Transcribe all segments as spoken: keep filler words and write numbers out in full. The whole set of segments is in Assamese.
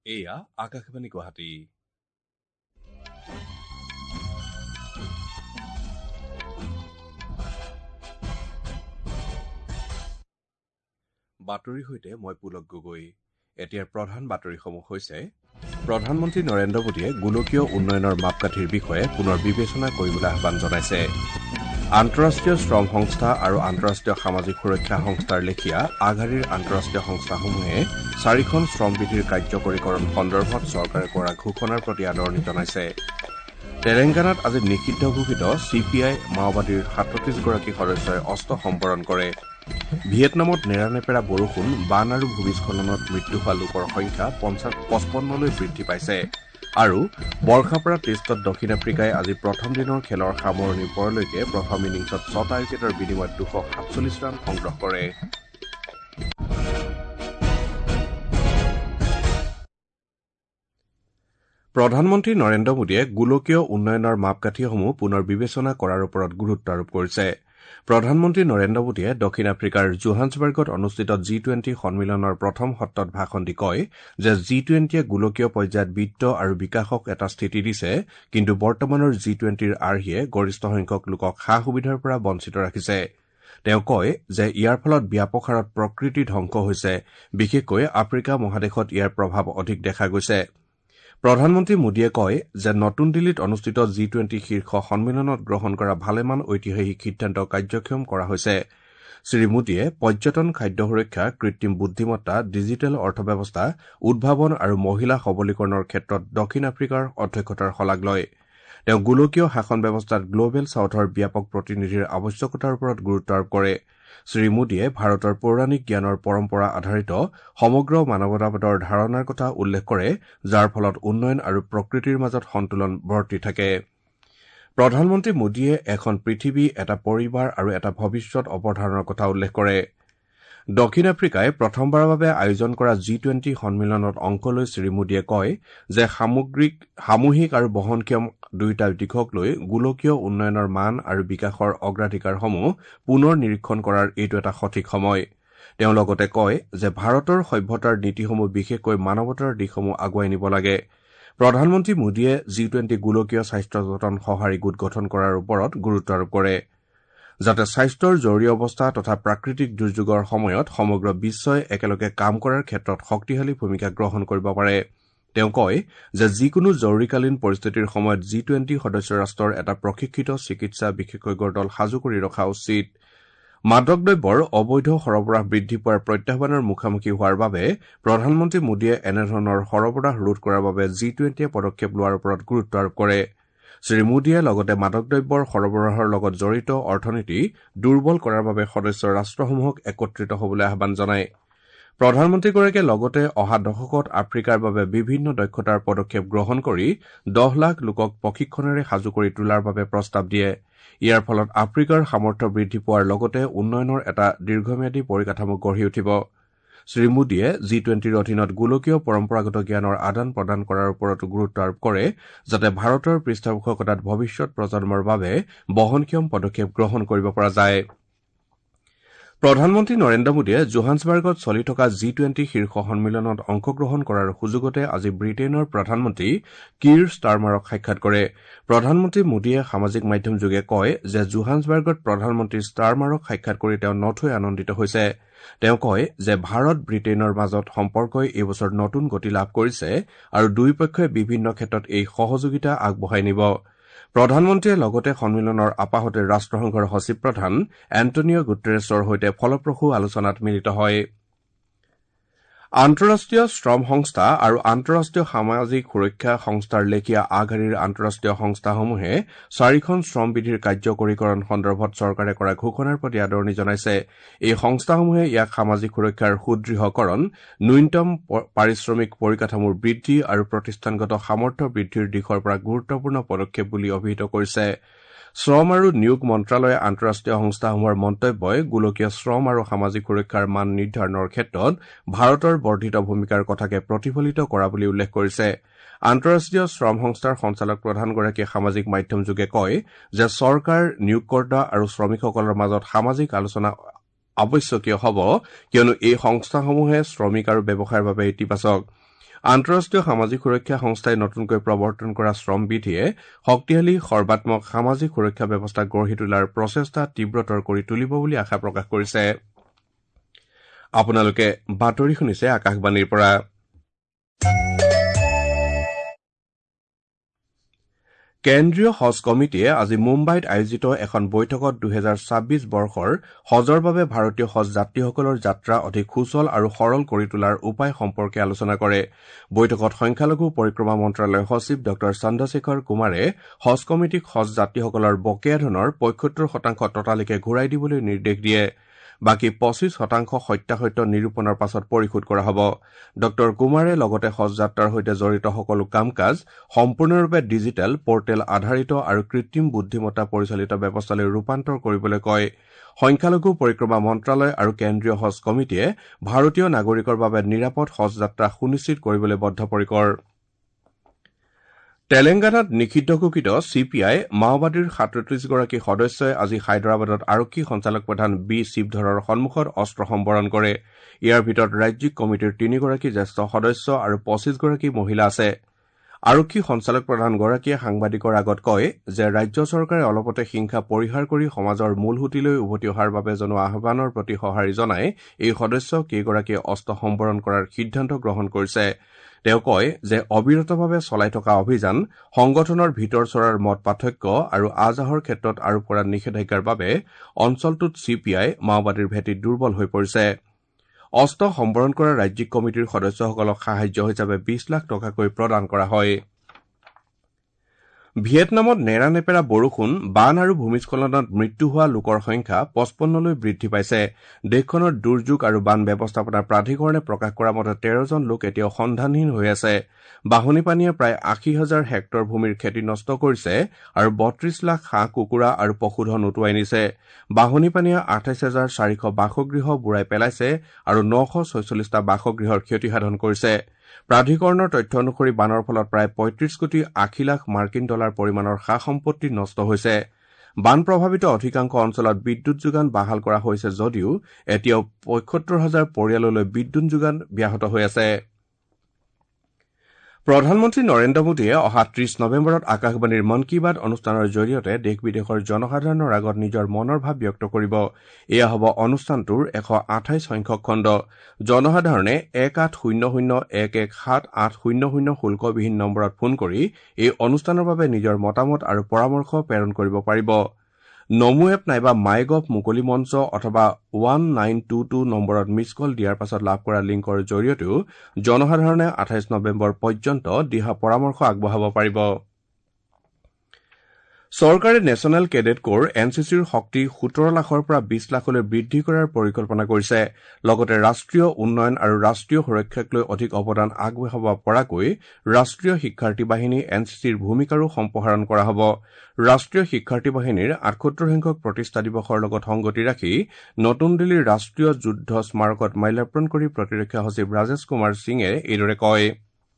এয়া আকাশবাণী গুৱাহাটী। বাতৰিৰ সৈতে মই পুলক গগৈ। এতিয়াৰ প্ৰধান বাতৰিসমূহ হৈছে প্ৰধানমন্ত্ৰী নৰেন্দ্ৰ মোদীয়ে গোলকীয় উন্নয়নৰ মাপকাঠিৰ বিষয়ে পুনৰ বিবেচনা কৰিবলৈ আহ্বান জনাইছে। আন্তঃৰাষ্ট্ৰীয় শ্ৰম সংস্থা আৰু আন্তঃৰাষ্ট্ৰীয় সামাজিক সুৰক্ষা সংস্থাৰ লেখীয়া আগশাৰীৰ আন্তঃৰাষ্ট্ৰীয় সংস্থাসমূহে চাৰিখন শ্ৰমবিধিৰ কাৰ্যকৰীকৰণ সন্দৰ্ভত চৰকাৰে কৰা ঘোষণাৰ প্ৰতি আদৰণি জনাইছে। তেলেংগানাত আজি নিষিদ্ধ ঘোষিত চি পি আই মাওবাদীৰ সাতত্ৰিশগৰাকী সদস্যই অস্ত্ৰ সম্বৰণ কৰে। ভিয়েটনামত নেৰানেপেৰা বৰষুণ, বান আৰু ভূমিস্খলনত মৃত্যু হোৱা লোকৰ সংখ্যা পঁচপন্নলৈ বৃদ্ধি পাইছে। আৰু বৰ্ষাপাৰা টেষ্টত দক্ষিণ আফ্ৰিকাই আজি প্ৰথম দিনৰ খেলৰ সামৰণিৰ পৰলৈকে প্ৰথম ইনিংছত ছটা উইকেটৰ বিনিময়ত দুশ সাতচল্লিছ ৰান সংগ্ৰহ কৰে। প্ৰধানমন্ত্ৰী নৰেন্দ্ৰ মোদীয়ে গোলকীয় উন্নয়নৰ মাপকাঠিসমূহ পুনৰ বিবেচনা কৰাৰ ওপৰত গুৰুত্ব আৰোপ কৰিছে। প্ৰধানমন্ত্ৰী নৰেন্দ্ৰ মোদীয়ে দক্ষিণ আফ্ৰিকাৰ জোহান্সবাৰ্গত অনুষ্ঠিত জি টুৱেণ্টি সন্মিলনৰ প্ৰথম সত্ৰত ভাষণ দি কয় যে জি টুৱেণ্টিয়ে গোলকীয় পৰ্যায়ত বিত্ত আৰু বিকাশক এটা স্থিতি দিছে, কিন্তু বৰ্তমানৰ জি টুৱেণ্টিৰ আৰ্হিয়ে গৰিষ্ঠ সংখ্যক লোকক সা সুবিধাৰ পৰা বঞ্চিত ৰাখিছে। তেওঁ কয় যে ইয়াৰ ফলত ব্যাপক হাৰত প্ৰকৃতি ধ্বংস হৈছে, বিশেষকৈ আফ্ৰিকা মহাদেশত ইয়াৰ প্ৰভাৱ অধিক দেখা গৈছে। প্ৰধানমন্ত্ৰী মোদীয়ে কয় যে নতুন দিল্লীত অনুষ্ঠিত জি টুৱেণ্টি শীৰ্ষ সন্মিলনত গ্ৰহণ কৰা ভালেমান ঐতিহাসিক সিদ্ধান্ত কাৰ্যক্ষম কৰা হৈছে। শ্ৰীমোদীয়ে পৰ্যটন, খাদ্য সুৰক্ষা, কৃত্ৰিম বুদ্ধিমত্তা, ডিজিটেল অৰ্থব্যৱস্থা, উদ্ভাৱন আৰু মহিলা সবলীকৰণৰ ক্ষেত্ৰত দক্ষিণ আফ্ৰিকাৰ অধ্যক্ষতাৰ শলাগ লয়। তেওঁ গোলকীয় শাসন ব্যৱস্থাত গ্লবেল ছাউথৰ ব্যাপক প্ৰতিনিধিৰ আৱশ্যকতাৰ ওপৰত গুৰুত্ব আৰোপ কৰে। শ্ৰীমোদীয়ে ভাৰতৰ পৌৰাণিক জ্ঞানৰ পৰম্পৰা আধাৰিত সমগ্ৰ মানৱতাবাদৰ ধাৰণাৰ কথা উল্লেখ কৰে, যাৰ ফলত উন্নয়ন আৰু প্ৰকৃতিৰ মাজত সন্তুলন বৰ্তি থাকে। প্ৰধানমন্ত্ৰী মোদীয়ে এখন পৃথিৱী, এটা পৰিবাৰ আৰু এটা ভৱিষ্যৎ অৱধাৰণৰ কথা উল্লেখ কৰে। দক্ষিণ আফ্ৰিকাই প্ৰথমবাৰৰ বাবে আয়োজন কৰা জি টুৱেণ্টি সন্মিলনত অংশ লৈ শ্ৰীমোদীয়ে কয় যে সামগ্ৰিক সামূহিক আৰু বহনক্ষম দুয়োটা দিশক লৈ গোলকীয় উন্নয়নৰ মান আৰু বিকাশৰ অগ্ৰাধিকাৰসমূহ পুনৰ নিৰীক্ষণ কৰাৰ এইটো এটা সঠিক সময়। তেওঁ লগতে কয় যে ভাৰতৰ সভ্যতাৰ নীতিসমূহ বিশেষকৈ মানৱতাৰ দিশসমূহ আগুৱাই নিব লাগে। প্ৰধানমন্ত্ৰী মোদীয়ে জি টুৱেণ্টি গোলকীয় স্বাস্থ্য যতন সঁহাৰি গোট গঠন কৰাৰ ওপৰত গুৰুত্ব আৰোপ কৰে, যাতে স্বাস্থ্যৰ জৰুৰী অৱস্থা তথা প্ৰাকৃতিক দুৰ্যোগৰ সময়ত সমগ্ৰ বিশ্বই একেলগে কাম কৰাৰ ক্ষেত্ৰত শক্তিশালী ভূমিকা গ্ৰহণ কৰিব পাৰে। তেওঁ কয় যে যিকোনো জৰুৰীকালীন পৰিস্থিতিৰ সময়ত জি টুৱেণ্টি সদস্য ৰাষ্ট্ৰৰ এটা প্ৰশিক্ষিত চিকিৎসা বিশেষজ্ঞৰ দল সাজু কৰি ৰখা উচিত। মাদক দ্ৰব্যৰ অবৈধ সৰবৰাহ বৃদ্ধি পোৱাৰ প্ৰত্যাহ্বানৰ মুখামুখি হোৱাৰ বাবে প্ৰধানমন্ত্ৰী মোদীয়ে এনেধৰণৰ সৰবৰাহ ৰোধ কৰাৰ বাবে জি টুৱেণ্টিয়ে পদক্ষেপ লোৱাৰ ওপৰত গুৰুত্ব আৰোপ কৰে। শ্ৰীমোদীয়ে লগতে মাদক দ্ৰব্যৰ সৰবৰাহৰ লগত জড়িত অৰ্থনীতি দুৰ্বল কৰাৰ বাবে সদস্য ৰাষ্ট্ৰসমূহক একত্ৰিত হ'বলৈ আহ্বান জনায়। প্ৰধানমন্ত্ৰীগৰাকীয়ে লগতে অহা দশকত আফ্ৰিকাৰ বাবে বিভিন্ন দক্ষতাৰ পদক্ষেপ গ্ৰহণ কৰি দহ লাখ লোকক প্ৰশিক্ষণেৰে সাজু কৰি তোলাৰ বাবে প্ৰস্তাৱ দিয়ে। ইয়াৰ ফলত আফ্ৰিকাৰ সামৰ্থ্য বৃদ্ধি পোৱাৰ লগতে উন্নয়নৰ এটা দীৰ্ঘম্যাদী পৰিকাঠামো গঢ়ি উঠিব। শ্ৰীমোদীয়ে জি টুৱেণ্টিৰ অধীনত গোলকীয় পৰম্পৰাগত জ্ঞানৰ আদান প্ৰদান কৰাৰ ওপৰতো গুৰুত্ব আৰোপ কৰে, যাতে ভাৰতৰ পৃষ্ঠপোষকতাত ভৱিষ্যৎ প্ৰজন্মৰ বাবে বহনক্ষম পদক্ষেপ গ্ৰহণ কৰিব পৰা যায়। প্ৰধানমন্ত্ৰী নৰেন্দ্ৰ মোদীয়ে জোহান্সবাৰ্গত চলি থকা জি টুৱেণ্টি শীৰ্ষ সন্মিলনত অংশগ্ৰহণ কৰাৰ সুযোগতে আজি ব্ৰিটেইনৰ প্ৰধানমন্ত্ৰী কিৰ ষ্টাৰমাৰক সাক্ষাৎ কৰে। প্ৰধানমন্ত্ৰী মোদীয়ে সামাজিক মাধ্যমযোগে কয় যে জোহান্সবাৰ্গত প্ৰধানমন্ত্ৰী ষ্টাৰমাৰক সাক্ষাৎ কৰি তেওঁ নথৈ আনন্দিত হৈছে। তেওঁ কয় যে ভাৰত ব্ৰিটেইনৰ মাজত সম্পৰ্কই এইবছৰ নতুন গতি লাভ কৰিছে আৰু দুয়োপক্ষই বিভিন্ন ক্ষেত্ৰত এই সহযোগিতা আগবঢ়াই নিব। প্ৰধানমন্ত্ৰীয়ে লগতে সন্মিলনৰ আপাহতে ৰাষ্ট্ৰসংঘৰ সচিব প্ৰধান এণ্টনিঅ গুটেৰেছৰ সৈতে ফলপ্ৰসূ আলোচনাত মিলিত হয়। আন্তঃৰাষ্ট্ৰীয় শ্ৰম সংস্থা আৰু আন্তঃৰাষ্ট্ৰীয় সামাজিক সুৰক্ষা সংস্থাৰ লেখীয়া আগশাৰীৰ আন্তঃৰাষ্ট্ৰীয় সংস্থাসমূহে চাৰিখন শ্ৰমবিধিৰ কাৰ্যকৰীকৰণ সন্দৰ্ভত চৰকাৰে কৰা ঘোষণাৰ প্ৰতি আদৰণি জনাইছে। এই সংস্থাসমূহে ইয়াক সামাজিক সুৰক্ষাৰ সুদৃঢ়কৰণ, ন্যূনতম পাৰিশ্ৰমিক পৰিকাঠামোৰ বৃদ্ধি আৰু প্ৰতিষ্ঠানগত সামৰ্থ্য বৃদ্ধিৰ দিশৰ পৰা গুৰুত্বপূৰ্ণ পদক্ষেপ বুলি অভিহিত কৰিছে। শ্ৰম আৰু নিয়োগ মন্ত্ৰালয়ে আন্তঃৰাষ্ট্ৰীয় সংস্থাসমূহৰ মন্তব্যই গোলকীয় শ্ৰম আৰু সামাজিক সুৰক্ষাৰ মান নিৰ্ধাৰণৰ ক্ষেত্ৰত ভাৰতৰ বৰ্ধিত ভূমিকাৰ কথাকে প্ৰতিফলিত কৰা বুলি উল্লেখ কৰিছে। আন্তঃৰাষ্ট্ৰীয় শ্ৰম সংস্থাৰ সঞ্চালক প্ৰধানগৰাকীয়ে সামাজিক মাধ্যমযোগে কয় যে চৰকাৰ, নিয়োগকৰ্তা আৰু শ্ৰমিকসকলৰ মাজত সামাজিক আলোচনা আৱশ্যকীয় হ'ব, কিয়নো এই সংস্থাসমূহে শ্ৰমিক আৰু ব্যৱসায়ৰ বাবে ইতিবাচক। আন্তঃৰাষ্ট্ৰীয় সামাজিক সুৰক্ষা সংস্থাই নতুনকৈ প্ৰৱৰ্তন কৰা শ্ৰম বিধিয়ে শক্তিশালী সৰ্বাত্মক সামাজিক সুৰক্ষা ব্যৱস্থা গঢ়ি তোলাৰ প্ৰচেষ্টা তীব্ৰতৰ কৰি তুলিব বুলি আশা প্ৰকাশ কৰিছে। আপোনালোকে বাতৰি শুনিছে আকাশবাণীৰ পৰা। কেন্দ্ৰীয় হজ কমিটিয়ে আজি মুম্বাইত আয়োজিত এখন বৈঠকত দুহেজাৰ ছাব্বিছ বৰ্ষৰ হজৰ বাবে ভাৰতীয় হজ যাত্ৰীসকলৰ যাত্ৰা অধিক সুচল আৰু সৰল কৰি তোলাৰ উপায় সম্পৰ্কে আলোচনা কৰে। বৈঠকত সংখ্যালঘু পৰিক্ৰমা মন্ত্ৰালয়ৰ সচিব ড চন্দ্ৰশেখৰ কুমাৰে হজ কমিটিক হজ যাত্ৰীসকলৰ বকেয়া ধনৰ পঁয়সত্তৰ শতাংশ ততালিকে ঘূৰাই দিবলৈ নিৰ্দেশ দিয়ে। বাকী পঁচিছ শতাংশ সত্যাসত্য নিৰূপণৰ পাছত পৰিশোধ কৰা হ'ব। ড কুমাৰে লগতে হজ যাত্ৰাৰ সৈতে জড়িত সকলো কাম কাজ সম্পূৰ্ণৰূপে ডিজিটেল পৰ্টেল আধাৰিত আৰু কৃত্ৰিম বুদ্ধিমত্তা পৰিচালিত ব্যৱস্থালৈ ৰূপান্তৰ কৰিবলৈ কয়। সংখ্যালঘু পৰিক্ৰমা মন্ত্ৰালয় আৰু কেন্দ্ৰীয় হজ কমিটিয়ে ভাৰতীয় নাগৰিকৰ বাবে নিৰাপদ হজ যাত্ৰা সুনিশ্চিত কৰিবলৈ বদ্ধপৰিকৰ। তেলেংগানাত নিষিদ্ধ ঘোষিত চি পি আই মাওবাদীৰ সাতত্ৰিশগৰাকী সদস্যই আজি হায়দৰাবাদত আৰক্ষী সঞ্চালক প্ৰধান বি শিৱধৰৰ সন্মুখত অস্ত্ৰ সম্বৰণ কৰে। ইয়াৰ ভিতৰত ৰাজ্যিক কমিটিৰ তিনিগৰাকী জ্যেষ্ঠ সদস্য আৰু পঁচিছগৰাকী মহিলা আছে। আৰক্ষী সঞ্চালক প্ৰধানগৰাকীয়ে সাংবাদিকৰ আগত কয় যে ৰাজ্য চৰকাৰে অলপতে হিংসা পৰিহাৰ কৰি সমাজৰ মূল সুঁতিলৈ উভতি অহাৰ বাবে জনোৱা আহ্বানৰ প্ৰতি সঁহাৰি জনাই এই সদস্য কেইগৰাকীয়ে অস্ত্ৰ সম্বৰণ কৰাৰ সিদ্ধান্ত গ্ৰহণ কৰিছে। তেওঁ কয় যে অবিৰতভাৱে চলাই থকা অভিযান সংগঠনৰ ভিতৰ চৰাৰ মত পাৰ্থক্য আৰু আজাহৰ ক্ষেত্ৰত আৰোপ কৰা নিষেধাজ্ঞাৰ বাবে অঞ্চলটোত চি পি আই মাওবাদীৰ ভেটি দুৰ্বল হৈ পৰিছে। অস্ত্ৰ সম্বৰণ কৰা ৰাজ্যিক কমিটিৰ সদস্যসকলক সাহায্য হিচাপে বিশ লাখ টকাকৈ প্ৰদান কৰা হয়। ভিয়েটনামত নেৰানেপেৰা বৰষুণ, বান আৰু ভূমিস্খলনত মৃত্যু হোৱা লোকৰ সংখ্যা পঁচপন্নলৈ বৃদ্ধি পাইছে। দেশখনৰ দুৰ্যোগ আৰু বান ব্যৱস্থাপনা প্ৰাধিকৰণে প্ৰকাশ কৰা মতে তেৰজন লোক এতিয়াও সন্ধানহীন হৈ আছে। বাঢ়নী পানীয়ে প্ৰায় আশী হাজাৰ হেক্টৰ ভূমিৰ খেতি নষ্ট কৰিছে আৰু বত্ৰিশ লাখ হাঁহ কুকুৰা আৰু পশুধন উটুৱাই নিছে। বাঢ়নী পানীয়ে আঠাইছ হাজাৰ চাৰিশ বাসগৃহ বুৰাই পেলাইছে আৰু নশ ছয়চল্লিছটা বাসগৃহৰ ক্ষতিসাধন কৰিছে। প্ৰাধিকৰণৰ তথ্য অনুসৰি বানৰ ফলত প্ৰায় পঁয়ত্ৰিশ কোটি আশী লাখ মাৰ্কিন ডলাৰ পৰিমাণৰ সা সম্পত্তি নষ্ট হৈছে। বান প্ৰভাৱিত অধিকাংশ অঞ্চলত বিদ্যুৎ যোগান বাহাল কৰা হৈছে যদিও এতিয়াও পঁয়সত্তৰ হাজাৰ পৰিয়াললৈ বিদ্যুৎ যোগান ব্যাহত হৈ আছে। প্ৰধানমন্ত্ৰী নৰেন্দ্ৰ মোদীয়ে অহা ত্ৰিশ নৱেম্বৰত আকাশবাণীৰ মন কী বাত অনুষ্ঠানৰ জৰিয়তে দেশ বিদেশৰ জনসাধাৰণৰ আগত নিজৰ মনৰ ভাৱ ব্যক্ত কৰিব। এয়া হ'ব অনুষ্ঠানটোৰ এশ আঠাইছ সংখ্যক খণ্ড। জনসাধাৰণে এক আঠ শূন্য শূন্য এক এক সাত আঠ শূন্য শূন্য শুল্কবিহীন নম্বৰত ফোন কৰি এই অনুষ্ঠানৰ বাবে নিজৰ মতামত আৰু পৰামৰ্শ প্ৰেৰণ কৰিব পাৰিব। নমো এপ নাইবা মাই গভ মুকলি মঞ্চ অথবা ওৱান নাইন টু টু নম্বৰত মিছ কল দিয়াৰ পাছত লাভ কৰা লিংকৰ জৰিয়তেও জনসাধাৰণে আঠাইছ নৱেম্বৰ পৰ্যন্ত দিহা পৰামৰ্শ আগবঢ়াব পাৰিব। চৰকাৰে national cadet corps N C চিৰ শক্তি সোতৰ লাখৰ পৰা বিশ লাখলৈ বৃদ্ধি কৰাৰ পৰিকল্পনা কৰিছে। লগতে ৰাষ্ট্ৰীয় উন্নয়ন আৰু ৰাষ্ট্ৰীয় সুৰক্ষাক লৈ অধিক অৱদান আগবঢ়াব পৰাকৈ ৰাষ্ট্ৰীয় শিক্ষাৰ্থী বাহিনী এন চি চিৰ ভূমিকাৰো সম্প্ৰসাৰণ কৰা হ'ব। ৰাষ্ট্ৰীয় শিক্ষাৰ্থী বাহিনীৰ আঠসত্তৰ সংখ্যক প্ৰতিষ্ঠা দিৱসৰ লগত সংগতি ৰাখি নতুন দিল্লীৰ ৰাষ্ট্ৰীয় যুদ্ধ স্মাৰকত মাল্যাৰ্পণ কৰি প্ৰতিৰক্ষা সচিব ৰাজেশ কুমাৰ সিঙে এইদৰে কয়।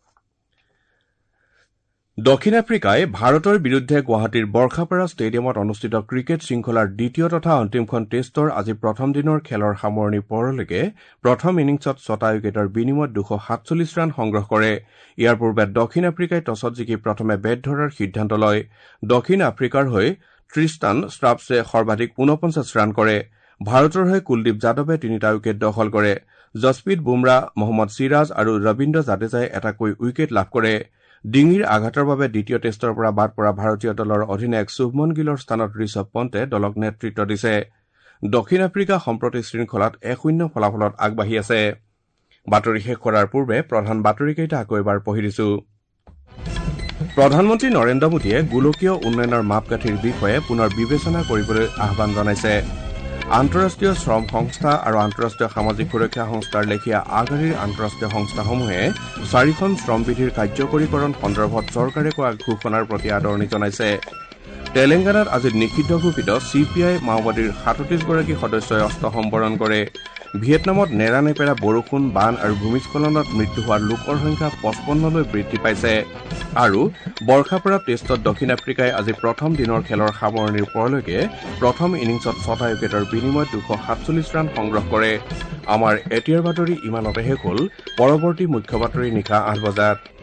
দক্ষিণ আফ্ৰিকাই ভাৰতৰ বিৰুদ্ধে গুৱাহাটীৰ বৰ্ষাপাৰা ষ্টেডিয়ামত অনুষ্ঠিত ক্ৰিকেট শৃংখলাৰ দ্বিতীয় তথা অন্তিমখন টেষ্টৰ আজি প্ৰথম দিনৰ খেলৰ সামৰণি পৰলৈকে প্ৰথম ইনিংছত ছটা উইকেটৰ বিনিময়ত দুশ সাতচল্লিছ ৰান সংগ্ৰহ কৰে। ইয়াৰ পূৰ্বে দক্ষিণ আফ্ৰিকাই টছত জিকি প্ৰথমে বেট ধৰাৰ সিদ্ধান্ত লয়। দক্ষিণ আফ্ৰিকাৰ হৈ ট্ৰিষ্টান ষ্ট্ৰাপছে সৰ্বাধিক ঊনপঞ্চাছ ৰান কৰে। ভাৰতৰ হৈ কুলদীপ যাদৱে তিনিটা উইকেট দখল কৰে। যশপ্ৰীত বুমৰা, মহম্মদ চিৰাজ আৰু ৰবীন্দ্ৰ জাদেজাই এটাকৈ উইকেট লাভ কৰে। ডিঙিৰ আঘাতৰ বাবে দ্বিতীয় টেষ্টৰ পৰা বাদ পৰা ভাৰতীয় দলৰ অধিনায়ক শুভমন গিলৰ স্থানত ঋষভ পন্তে দলক নেতৃত্ব দিছে। দক্ষিণ আফ্ৰিকা সম্প্ৰতি শৃংখলাত এক শূন্য ফলাফলত আগবাঢ়ি আছে। বাতৰি শেষ কৰাৰ পূৰ্বে প্ৰধান বাতৰিকেইটা আকৌ এবাৰ পঢ়ি দিছো। প্ৰধানমন্ত্ৰী নৰেন্দ্ৰ মোদীয়ে গোলকীয় উন্নয়নৰ মাপকাঠিৰ বিষয়ে পুনৰ বিবেচনা কৰিবলৈ আহ্বান জনাইছে। আন্তঃৰাষ্ট্ৰীয় শ্ৰম সংস্থা আৰু আন্তঃৰাষ্ট্ৰীয় সামাজিক সুৰক্ষা সংস্থাৰ লেখীয়া আগশাৰীৰ আন্তঃৰাষ্ট্ৰীয় সংস্থাসমূহে চাৰিখন শ্ৰমবিধিৰ কাৰ্যকৰীকৰণ সন্দৰ্ভত চৰকাৰে কৰা ঘোষণাৰ প্ৰতি আদৰণি জনাইছে। তেলেংগানাত আজি নিষিদ্ধ ঘোষিত চি পি আই মাওবাদীৰ সাতত্ৰিশ গৰাকী সদস্যই অস্ত্ৰ সম্বৰণ কৰে। ভিয়েটনামত নেৰানেপেৰা বৰষুণ, বান আৰু ভূমিস্খলনত মৃত্যু হোৱা লোকৰ সংখ্যা পঁচপন্নলৈ বৃদ্ধি পাইছে। আৰু বৰ্ষাপাৰা টেষ্টত দক্ষিণ আফ্ৰিকাই আজি প্ৰথম দিনৰ খেলৰ সামৰণিৰ পৰলৈকে প্ৰথম ইনিংছত ছটা উইকেটৰ বিনিময়ত দুশ সাতচল্লিছ ৰান সংগ্ৰহ কৰে। আমাৰ এতিয়াৰ বাতৰি ইমানতে শেষ হ'ল। পৰৱৰ্তী মুখ্য বাতৰি নিশা আঠ বজাত।